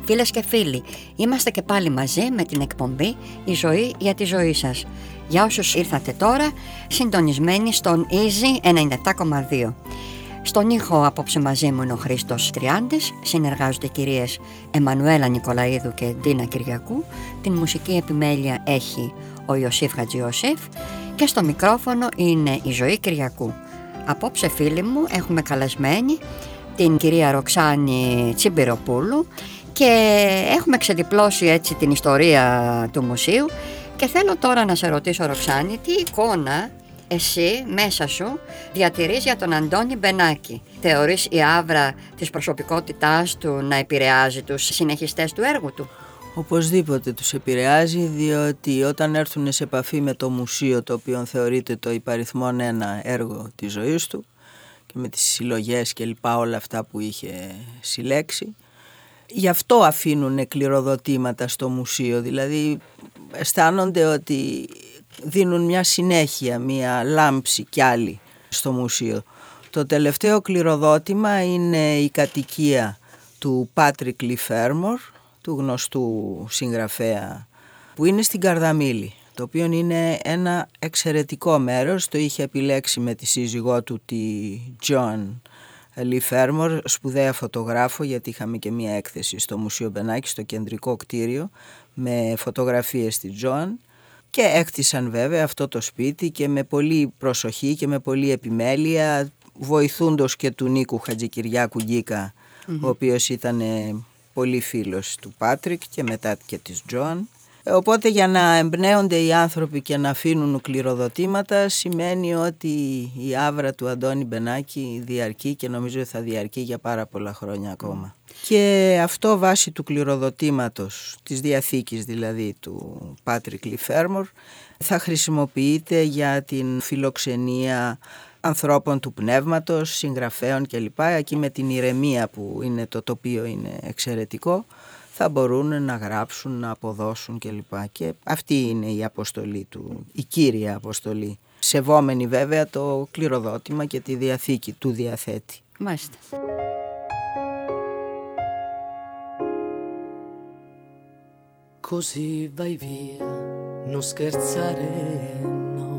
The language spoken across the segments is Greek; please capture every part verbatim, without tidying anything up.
Φίλες και φίλοι, είμαστε και πάλι μαζί με την εκπομπή «Η ζωή για τη ζωή σας». Για όσους ήρθατε τώρα, συντονισμένοι στον Easy ενενήντα επτά κόμμα δύο. Στον ήχο απόψε μαζί μου είναι ο Χρήστος Τριάντης, συνεργάζονται οι κυρίες Εμμανουέλα Νικολαίδου και Ντίνα Κυριακού, την μουσική επιμέλεια έχει ο Ιωσήφ Χατζιωσήφ και στο μικρόφωνο είναι η Ζωή Κυριακού. Απόψε φίλοι μου έχουμε καλεσμένη την κυρία Ροξάνη Τσιμπυροπούλου και έχουμε ξεδιπλώσει έτσι την ιστορία του μουσείου και θέλω τώρα να σε ρωτήσω, Ροξάνη, τι εικόνα εσύ μέσα σου διατηρείς για τον Αντώνη Μπενάκη? Θεωρείς η άβρα της προσωπικότητάς του να επηρεάζει τους συνεχιστές του έργου του? Οπωσδήποτε τους επηρεάζει, διότι όταν έρθουν σε επαφή με το μουσείο, το οποίο θεωρείται το υπαριθμόν ένα έργο της ζωής του, και με τις συλλογές και λοιπά όλα αυτά που είχε συλλέξει, γι' αυτό αφήνουν κληροδοτήματα στο μουσείο, δηλαδή αισθάνονται ότι δίνουν μια συνέχεια, μια λάμψη κι άλλη στο μουσείο. Το τελευταίο κληροδότημα είναι η κατοικία του Πάτρικ Λι Φέρμορ, του γνωστού συγγραφέα, που είναι στην Καρδαμίλη, το οποίο είναι ένα εξαιρετικό μέρος. Το είχε επιλέξει με τη σύζυγό του, τη Τζον Λι Φέρμορ, σπουδαία φωτογράφο, γιατί είχαμε και μία έκθεση στο Μουσείο Μπενάκη, στο κεντρικό κτίριο, με φωτογραφίες της Τζον, και έκτισαν βέβαια αυτό το σπίτι και με πολύ προσοχή και με πολύ επιμέλεια, βοηθούντος και του Νίκου Χατζικυριάκου Γκίκα, mm-hmm. ο οποίος ήταν πολύ φίλος του Πάτρικ και μετά και της Τζον. Οπότε για να εμπνέονται οι άνθρωποι και να αφήνουν κληροδοτήματα σημαίνει ότι η άβρα του Αντώνη Μπενάκη διαρκεί και νομίζω θα διαρκεί για πάρα πολλά χρόνια ακόμα. Mm. Και αυτό βάσει του κληροδοτήματος, της διαθήκης δηλαδή του Πάτρικ Λι Φέρμορ, θα χρησιμοποιείται για την φιλοξενία ανθρώπων του πνεύματος, συγγραφέων κλπ. Εκεί με την ηρεμία που είναι το τοπίο είναι εξαιρετικό, θα μπορούν να γράψουν, να αποδώσουν κλπ. Και αυτή είναι η αποστολή του, η κύρια αποστολή. Σεβόμενη βέβαια το κληροδότημα και τη διαθήκη του διαθέτη. Μάλιστα. Così vai via, non scherzare, no.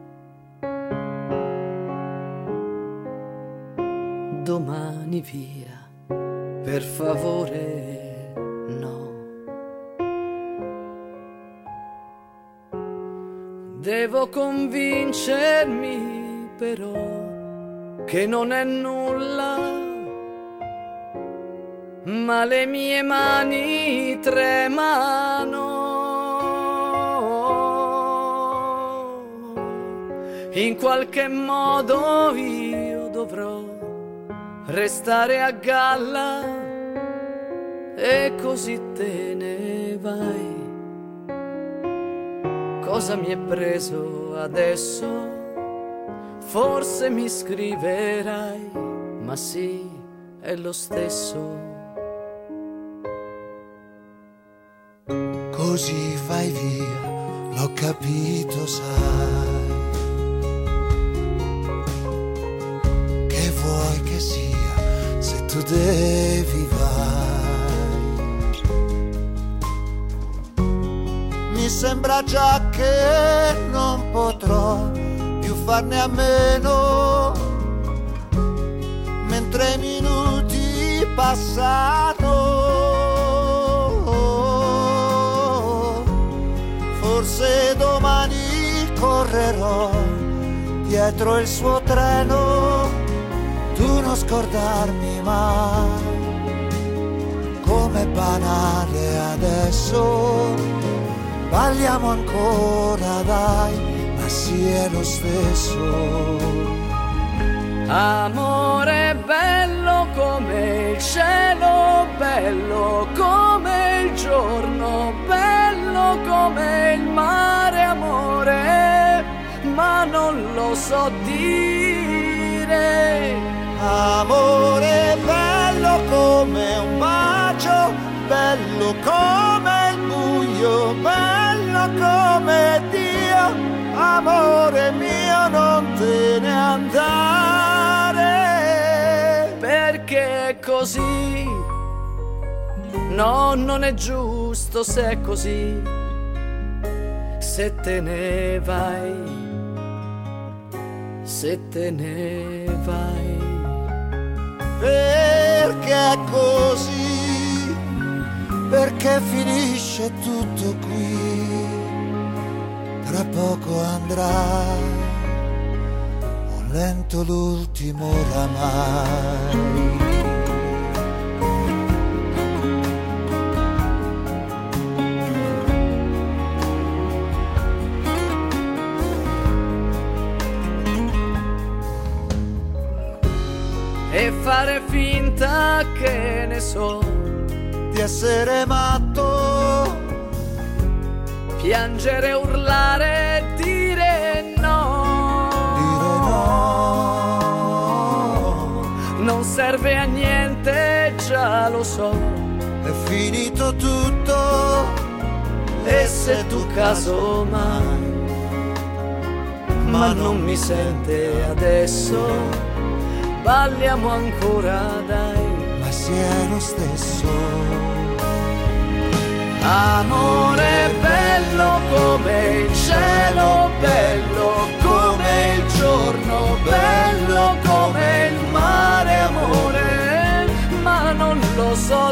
Domani via, per favore, no. Devo convincermi però che non è nulla, ma le mie mani tremano. In qualche modo io dovrò restare a galla e così te ne vai. Cosa mi è preso adesso? Forse mi scriverai, ma sì, è lo stesso. Così vai via, l'ho capito, sai. Che vuoi che sia, se tu devi vai. Mi sembra già che non potrò più farne a meno, mentre i minuti passano. Forse domani correrò dietro il suo treno, tu non scordarmi mai. Com'è banale adesso, balliamo ancora dai, ma sì è lo stesso. Amore bello come il cielo, bello come il giorno, bello come il mare, amore, ma non lo so dire. Amore bello come un bacio, bello come il buio, bello come Dio, amore mio non te ne andare, perché così No, non è giusto se è così, se te ne vai, se te ne vai. Perché è così, perché finisce tutto qui, tra poco andrà, un lento l'ultimo oramai. E fare finta che ne so Di essere matto, piangere, urlare, dire no. dire no. Non serve a niente, già lo so. È finito tutto, E se tu caso mai, ma non mi sente adesso, balliamo ancora, dai. ma si è lo stesso. Amore bello come il cielo, bello come il giorno, bello come il mare, amore, ma non lo so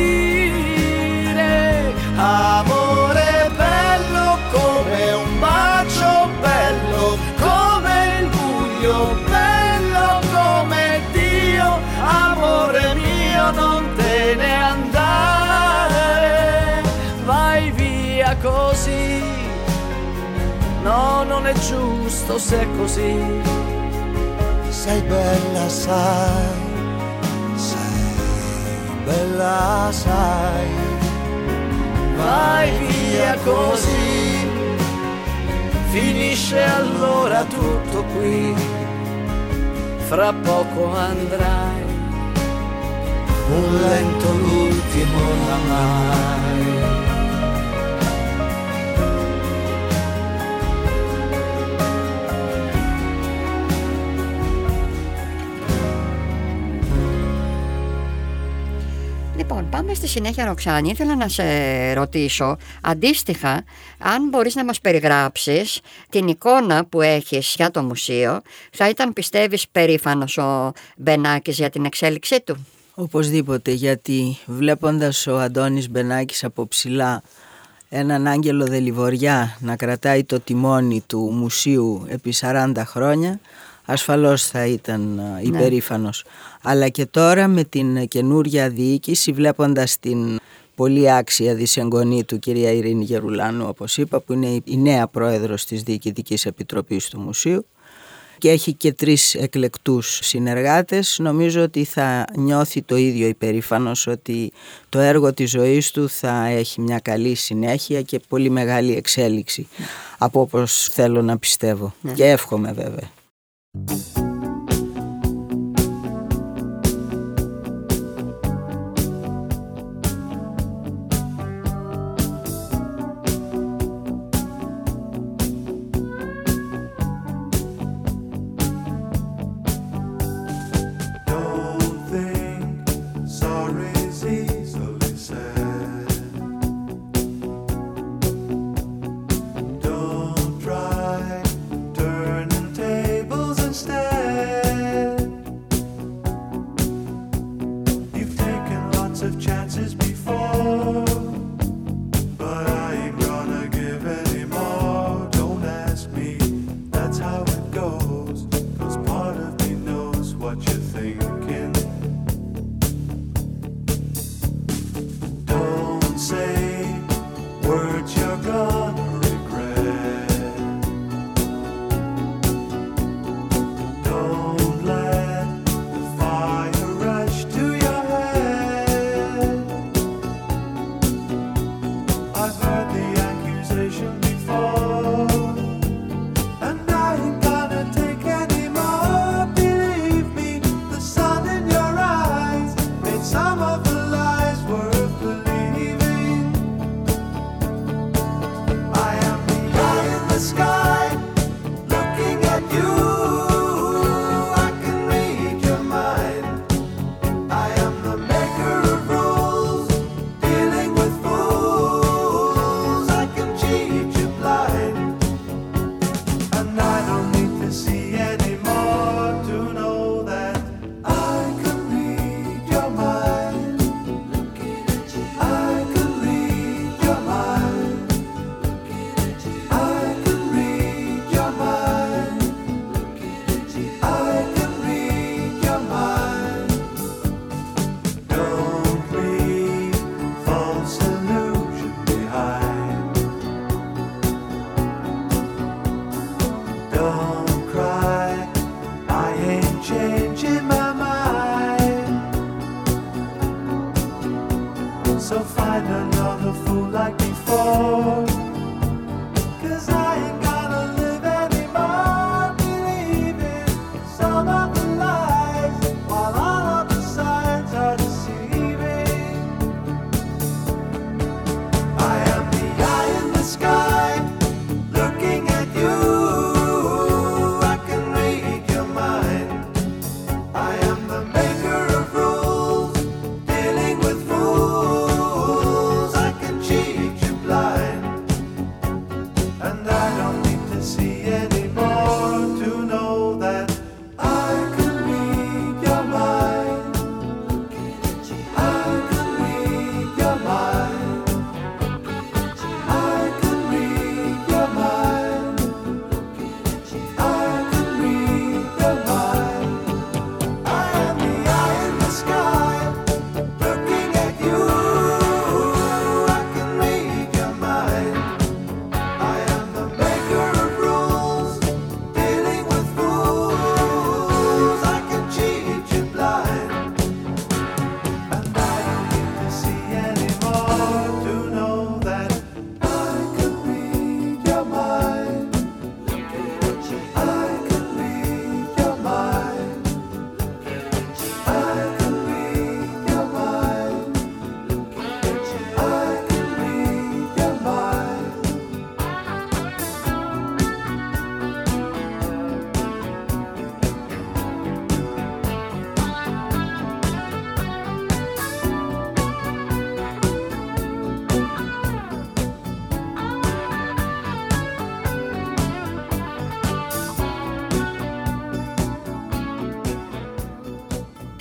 dire. Amore bello come un bacio, bello come il buio, bello come Dio, amore mio, non te ne andare, vai via così, no, non è giusto se è così. Sei bella, sai, sei bella, sai, Vai via così, finisce allora tutto qui, fra poco andrai, un lento l'ultimo oramai. Λοιπόν, πάμε στη συνέχεια, Ροξάνη. Ήθελα να σε ρωτήσω, αντίστοιχα, αν μπορείς να μας περιγράψεις την εικόνα που έχεις για το μουσείο, θα ήταν, πιστεύεις, περήφανος ο Μπενάκης για την εξέλιξή του? Οπωσδήποτε, γιατί βλέποντας ο Αντώνης Μπενάκης από ψηλά έναν Άγγελο Δελιβοριά να κρατάει το τιμόνι του μουσείου επί σαράντα χρόνια, ασφαλώς θα ήταν υπερήφανος. Ναι. Αλλά και τώρα με την καινούρια διοίκηση, βλέποντας την πολύ άξια δισεγγονή του κυρία Ειρήνη Γερουλάνου, όπως είπα, που είναι η νέα πρόεδρος της Διοικητικής Επιτροπής του Μουσείου και έχει και τρεις εκλεκτούς συνεργάτες, νομίζω ότι θα νιώθει το ίδιο υπερήφανος, ότι το έργο της ζωής του θα έχει μια καλή συνέχεια και πολύ μεγάλη εξέλιξη, ναι. από όπως θέλω να πιστεύω, ναι. και εύχομαι βέβαια. Instead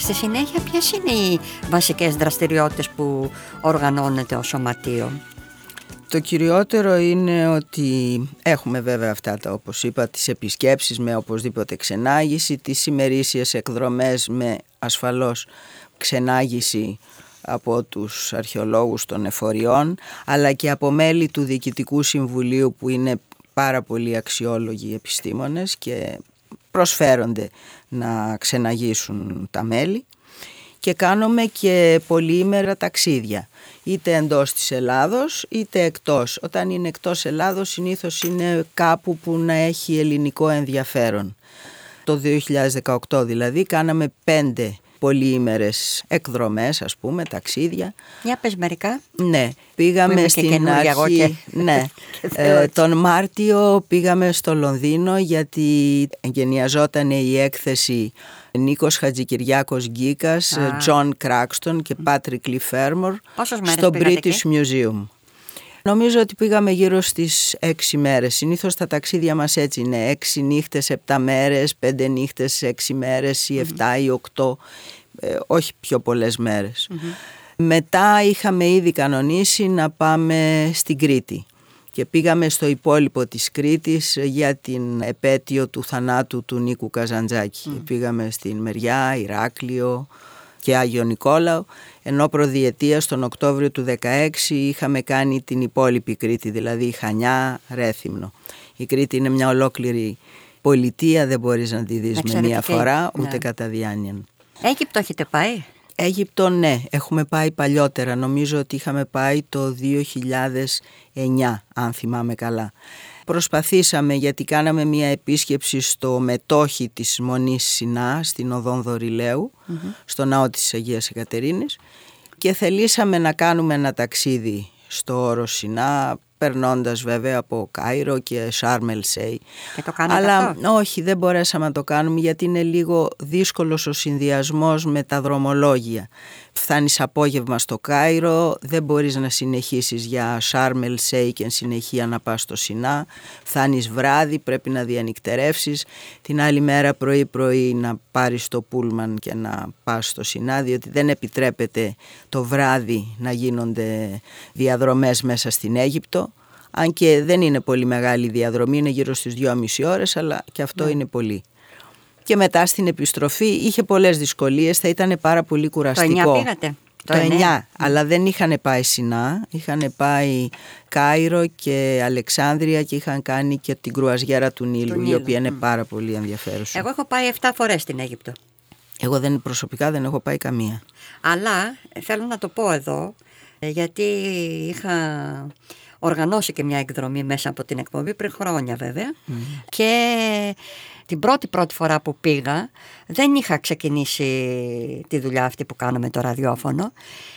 Στη συνέχεια, ποιες είναι οι βασικές δραστηριότητες που οργανώνεται ως σωματείο? Το κυριότερο είναι ότι έχουμε βέβαια αυτά τα, όπως είπα, τις επισκέψεις με οπωσδήποτε ξενάγηση, τις ημερήσιες εκδρομές με ασφαλώς ξενάγηση από τους αρχαιολόγους των εφοριών, αλλά και από μέλη του Διοικητικού Συμβουλίου που είναι πάρα πολύ αξιόλογοι επιστήμονες και προσφέρονται να ξεναγήσουν τα μέλη. Και κάνουμε και πολυήμερα ταξίδια, είτε εντός της Ελλάδος είτε εκτός. Όταν είναι εκτός Ελλάδος συνήθως είναι κάπου που να έχει ελληνικό ενδιαφέρον. Το δύο χιλιάδες δεκαοκτώ δηλαδή κάναμε πέντε πολυήμερες εκδρομές, ας πούμε, ταξίδια. Για πες μερικά. Ναι, πήγαμε στην αρχή, και... ναι, ε, τον Μάρτιο πήγαμε στο Λονδίνο γιατί εγκαινιαζόταν η έκθεση Νίκος Χατζικυριάκος Γκίκας, Τζον Κράκστον και Πάτρικ Λι Φέρμορ στο British Museum. Νομίζω ότι πήγαμε γύρω στις έξι μέρες. Συνήθως τα ταξίδια μας έτσι είναι, έξι νύχτες, επτά μέρες, πέντε νύχτες, έξι μέρες ή επτά ή οκτώ, ε, όχι πιο πολλές μέρες. Mm-hmm. Μετά είχαμε ήδη κανονίσει να πάμε στην Κρήτη και πήγαμε στο υπόλοιπο της Κρήτης για την επέτειο του θανάτου του Νίκου Καζαντζάκη. Mm. Πήγαμε στην Μεριά, Ηράκλειο και Άγιο Νικόλαο, ενώ προδιετίας τον Οκτώβριο του δεκαέξι είχαμε κάνει την υπόλοιπη Κρήτη, δηλαδή Χανιά, Ρέθυμνο. Η Κρήτη είναι μια ολόκληρη πολιτεία, δεν μπορείς να τη δεις με μία φορά, ούτε ναι. κατά διάνοια. Αίγυπτο έχετε πάει? Αίγυπτο ναι, έχουμε πάει παλιότερα, νομίζω ότι είχαμε πάει το δύο χιλιάδες εννιά, αν θυμάμαι καλά. Προσπαθήσαμε γιατί κάναμε μια επίσκεψη στο μετόχι της Μονής Σινά στην Οδόν Δωρηλαίου, mm-hmm. στο ναό της Αγίας Εκατερίνης, και θελήσαμε να κάνουμε ένα ταξίδι στο Όρος Σινά, περνώντας βέβαια από Κάιρο και Σάρμ ελ Σέι. Και το κάνατε Αλλά αυτό? όχι, δεν μπορέσαμε να το κάνουμε γιατί είναι λίγο δύσκολος ο συνδυασμός με τα δρομολόγια. Φτάνεις απόγευμα στο Κάιρο, δεν μπορείς να συνεχίσεις για Σάρμ ελ Σέι και εν συνεχεία να πας στο Σινά. Φτάνεις βράδυ, πρέπει να διανυκτερεύσεις. Την άλλη μέρα πρωί-πρωί να πάρεις το πούλμαν και να πας στο Σινά, διότι δεν επιτρέπεται το βράδυ να γίνονται διαδρομές μέσα στην Αίγυπτο. Αν και δεν είναι πολύ μεγάλη διαδρομή, είναι γύρω στις δυόμιση ώρες, αλλά και αυτό yeah. είναι πολύ. Και μετά στην επιστροφή είχε πολλές δυσκολίες, θα ήταν πάρα πολύ κουραστικό. Το εννιά πήγατε? Το εννιά, αλλά δεν είχαν πάει Σινά, είχαν πάει Κάιρο και Αλεξάνδρεια και είχαν κάνει και την κρουαζιέρα του Νείλου, του η οποία είναι mm. πάρα πολύ ενδιαφέρουσα. Εγώ έχω πάει επτά φορές στην Αίγυπτο. Εγώ δεν, προσωπικά δεν έχω πάει καμία. Αλλά θέλω να το πω εδώ, γιατί είχα οργανώσει και μια εκδρομή μέσα από την εκπομπή πριν χρόνια βέβαια mm. και την πρώτη πρώτη φορά που πήγα δεν είχα ξεκινήσει τη δουλειά αυτή που κάνω με το ραδιόφωνο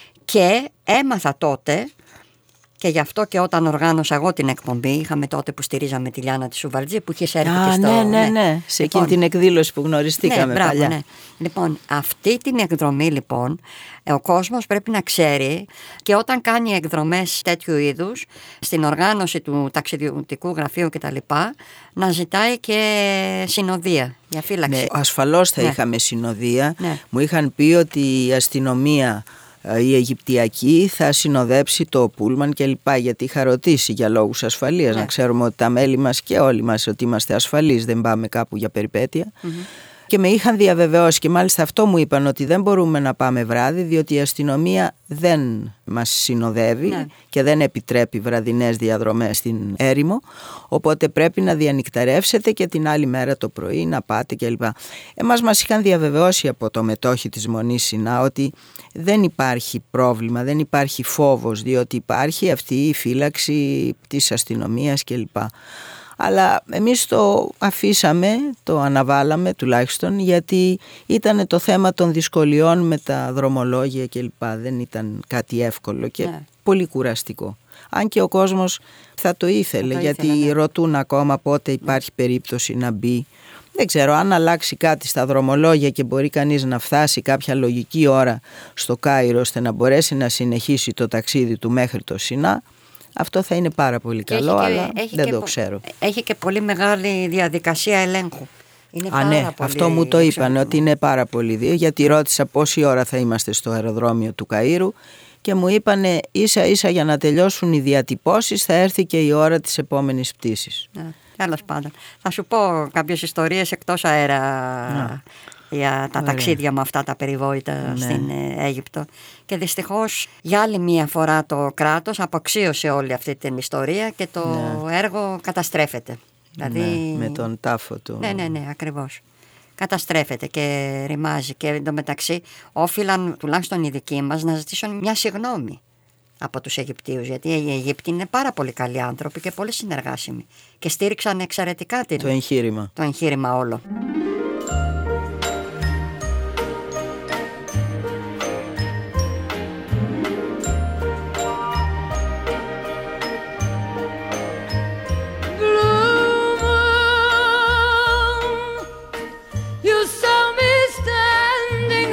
και έμαθα τότε, και γι' αυτό και όταν οργάνωσα εγώ την εκπομπή, είχαμε τότε που στηρίζαμε τη Λιάννα τη Σουβαλτζή που είχε έρθει Α, και στο... ναι, ναι, ναι, σε λοιπόν, εκείνη την εκδήλωση που γνωριστήκαμε ναι, μπράβο, παλιά. Ναι. Λοιπόν, αυτή την εκδρομή λοιπόν, ο κόσμος πρέπει να ξέρει και όταν κάνει εκδρομές τέτοιου είδους, στην οργάνωση του ταξιδιωτικού γραφείου κτλ, να ζητάει και συνοδεία για φύλαξη. Ναι, ασφαλώς θα ναι. είχαμε συνοδεία. Ναι. Μου είχαν πει ότι η αστυνομία, η Αιγυπτιακή, θα συνοδέψει το πούλμαν και λοιπά, γιατί είχα ρωτήσει για λόγους ασφαλείας, ναι. να ξέρουμε ότι τα μέλη μας και όλοι μας ότι είμαστε ασφαλείς, δεν πάμε κάπου για περιπέτεια. Mm-hmm. Και με είχαν διαβεβαιώσει και μάλιστα αυτό μου είπαν, ότι δεν μπορούμε να πάμε βράδυ διότι η αστυνομία δεν μας συνοδεύει ναι. και δεν επιτρέπει βραδινές διαδρομές στην έρημο, οπότε πρέπει να διανυκτερεύσετε και την άλλη μέρα το πρωί να πάτε κλπ. Εμάς μας είχαν διαβεβαιώσει από το μετόχι της Μονής Σινά ότι δεν υπάρχει πρόβλημα, δεν υπάρχει φόβος, διότι υπάρχει αυτή η φύλαξη της αστυνομίας κλπ. Αλλά εμείς το αφήσαμε, το αναβάλαμε τουλάχιστον, γιατί ήταν το θέμα των δυσκολιών με τα δρομολόγια κλπ. Δεν ήταν κάτι εύκολο και ναι. πολύ κουραστικό. Αν και ο κόσμος θα το ήθελε, θα το γιατί ήθελε, ναι. ρωτούν ακόμα πότε υπάρχει περίπτωση να μπει. Δεν ξέρω, αν αλλάξει κάτι στα δρομολόγια και μπορεί κανείς να φτάσει κάποια λογική ώρα στο Κάιρο ώστε να μπορέσει να συνεχίσει το ταξίδι του μέχρι το Σινά, αυτό θα είναι πάρα πολύ καλό, και, αλλά δεν το πο... ξέρω. Έχει και πολύ μεγάλη διαδικασία ελέγχου Είναι Α, πάρα ναι, πολύ αυτό μου το εξαιρετικό. είπαν ότι είναι πάρα πολύ δύο, γιατί ρώτησα πόση ώρα θα είμαστε στο αεροδρόμιο του Καΐρου και μου είπανε ίσα ίσα για να τελειώσουν οι διατυπώσεις θα έρθει και η ώρα της επόμενης πτήσης. Ναι, τέλος πάντων. Θα σου πω κάποιες ιστορίες εκτός αέρα Να. για τα Ωραία. ταξίδια με αυτά τα περιβόητα Ναι. στην ε, Αίγυπτο. Και δυστυχώς για άλλη μία φορά το κράτος αποξίωσε όλη αυτή την ιστορία και το Ναι. έργο καταστρέφεται. Δηλαδή... Ναι, με τον τάφο του. Ναι, ναι, ναι, ακριβώς. Καταστρέφεται και ρημάζει. Και εντωμεταξύ όφυλαν τουλάχιστον οι δικοί μας να ζητήσουν μια συγγνώμη από τους Αιγυπτίους, γιατί οι Αιγύπτιοι είναι πάρα πολύ καλοί άνθρωποι και πολύ συνεργάσιμοι και στήριξαν εξαιρετικά την... το εγχείρημα. το εγχείρημα όλο. You saw me standing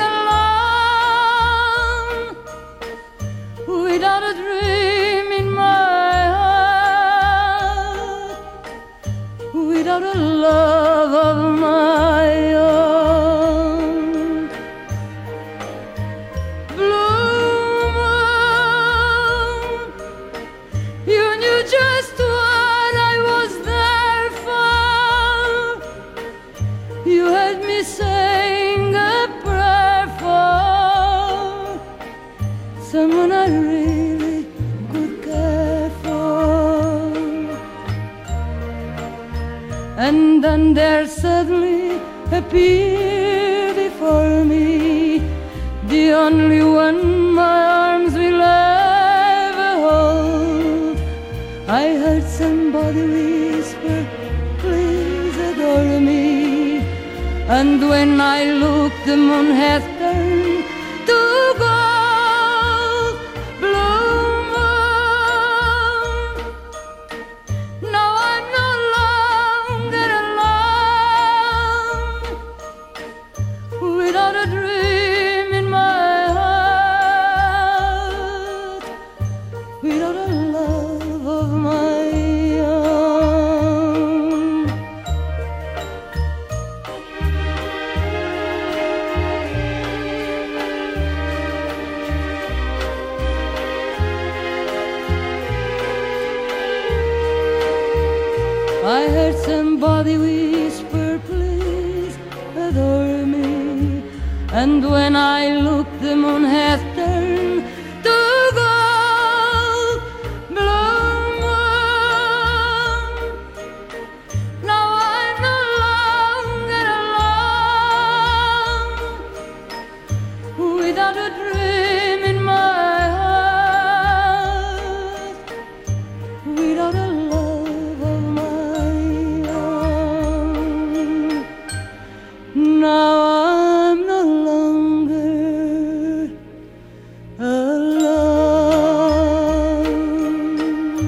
alone, without a dream in my heart, without a love of my own. Blue moon, you knew just what I was there for. You heard me sing a prayer for someone I really could care for. And then there suddenly appeared before me the only one my arms will ever hold. I heard somebody whisper, please adore me. And when I looked, the moon had turned to gold. Blue moon, now I'm no longer alone, without a dream in my heart, without a love of my own. I heard somebody whisper, please adore me. And when I looked, the moon had turned to gold. Blue moon, now I'm no longer alone, without a dream in my heart, without a love of my own. Now I'm no longer alone.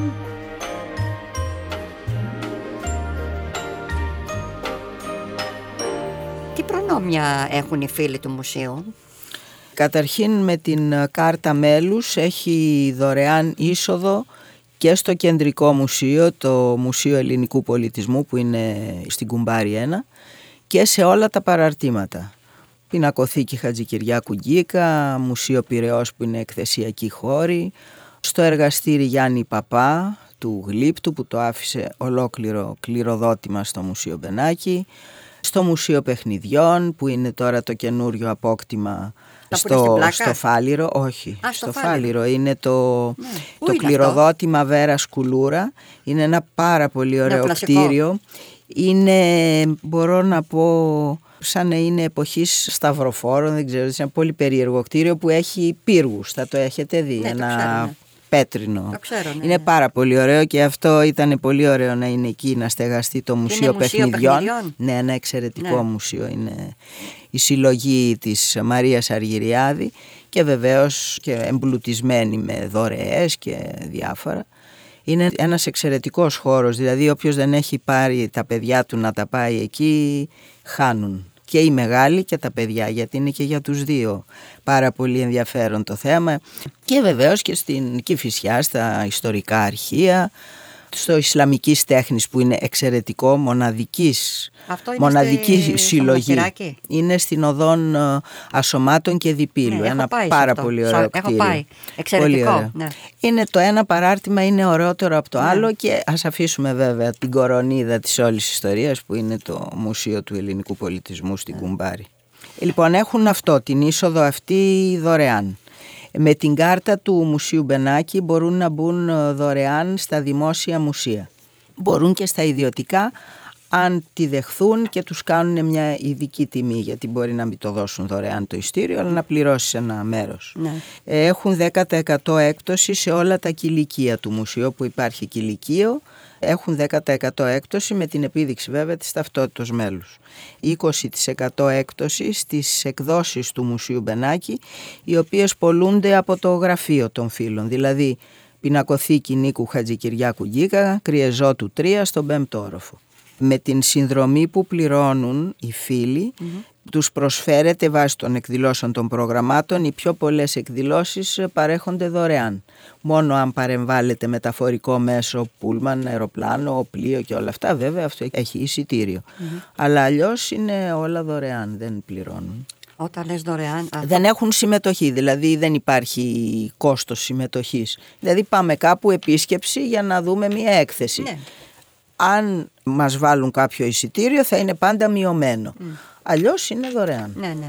Τι προνόμια έχουν οι φίλοι του μουσείου? Καταρχήν με την κάρτα μέλους έχει δωρεάν είσοδο και στο κεντρικό μουσείο, το Μουσείο Ελληνικού Πολιτισμού που είναι στην Κουμπάρη ένα, και σε όλα τα παραρτήματα. Πινακοθήκη Χατζικυριάκου Γκίκα, Μουσείο Πειραιώς που είναι εκθεσιακή χώρη, στο εργαστήρι Γιάννη Παπά του Γλύπτου που το άφησε ολόκληρο κληροδότημα στο Μουσείο Μπενάκη, στο Μουσείο Παιχνιδιών που είναι τώρα το καινούριο απόκτημα στο, στο Φάληρο, όχι, Α, στο, στο Φάληρο. Φάληρο είναι το, ναι. το κληροδότημα αυτό? Βέρα Σκουλούρα, είναι ένα πάρα πολύ ωραίο κτίριο, είναι, μπορώ να πω, σαν να είναι εποχής Σταυροφόρων, δεν ξέρω, είναι ένα πολύ περίεργο κτίριο που έχει πύργους, θα το έχετε δει, ναι, ένα ξέρω, ναι. πέτρινο. Το ξέρω, ναι, είναι ναι. πάρα πολύ ωραίο και αυτό ήταν πολύ ωραίο να είναι εκεί, να στεγαστεί το Μουσείο Παιχνιδιών. Παιχνιδιών. Ναι, ένα εξαιρετικό ναι. μουσείο, είναι η συλλογή της Μαρίας Αργυριάδη και βεβαίως και εμπλουτισμένη με δωρεές και διάφορα. Είναι ένας εξαιρετικός χώρος, δηλαδή όποιος δεν έχει πάρει τα παιδιά του να τα πάει εκεί χάνουν. Και οι μεγάλοι και τα παιδιά, γιατί είναι και για τους δύο πάρα πολύ ενδιαφέρον το θέμα. Και βεβαίως και στην Κηφισιά, στα ιστορικά αρχεία, στο Ισλαμικής τέχνης που είναι εξαιρετικό, μοναδικής, μοναδική στη, συλλογή. Είναι στην Οδόν Ασωμάτων και Διπύλου. Ναι, ένα πάρα αυτό. Πολύ ωραίο κτίριο. Έχω πάει. Εξαιρετικό. Ναι. Είναι το ένα παράρτημα, είναι ωραιότερο από το ναι. άλλο και ας αφήσουμε βέβαια την κορονίδα της όλης ιστορίας που είναι το Μουσείο του Ελληνικού Πολιτισμού στην ναι. Κουμπάρη. Λοιπόν, έχουν αυτό, την είσοδο αυτή δωρεάν. Με την κάρτα του Μουσείου Μπενάκη μπορούν να μπουν δωρεάν στα δημόσια μουσεία. Μπορούν και στα ιδιωτικά αν τη δεχθούν και τους κάνουν μια ειδική τιμή, γιατί μπορεί να μην το δώσουν δωρεάν το ειστήριο, αλλά να πληρώσεις ένα μέρος. Ναι. Έχουν δέκα τοις εκατό έκπτωση σε όλα τα κηλικεία του μουσείου, όπου υπάρχει κηλικείο. Έχουν δέκα τοις εκατό έκπτωση με την επίδειξη βέβαια της ταυτότητας μέλους. είκοσι τοις εκατό έκπτωση στις εκδόσεις του Μουσείου Μπενάκη, οι οποίες πωλούνται από το γραφείο των φίλων, δηλαδή Πινακοθήκη Νίκου Χατζικυριάκου Γκίκα, Κριεζότου τρία στον πέμπτο όροφο. Με την συνδρομή που πληρώνουν οι φίλοι, mm-hmm. τους προσφέρεται βάσει των εκδηλώσεων των προγραμμάτων, οι πιο πολλές εκδηλώσεις παρέχονται δωρεάν. Μόνο αν παρεμβάλλεται μεταφορικό μέσο, πούλμαν, αεροπλάνο, πλοίο και όλα αυτά, βέβαια αυτό έχει εισιτήριο. Mm-hmm. Αλλά αλλιώς είναι όλα δωρεάν, δεν πληρώνουν. Όταν λες δωρεάν... Δεν έχουν συμμετοχή, δηλαδή δεν υπάρχει κόστος συμμετοχής. Δηλαδή πάμε κάπου επίσκεψη για να δούμε μια έκθεση. Ναι. Αν μας βάλουν κάποιο εισιτήριο θα είναι πάντα μειωμένο. Mm. Αλλιώς είναι δωρεάν. Ναι, ναι.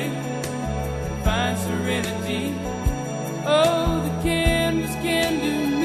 Find serenity. Oh, the canvas can do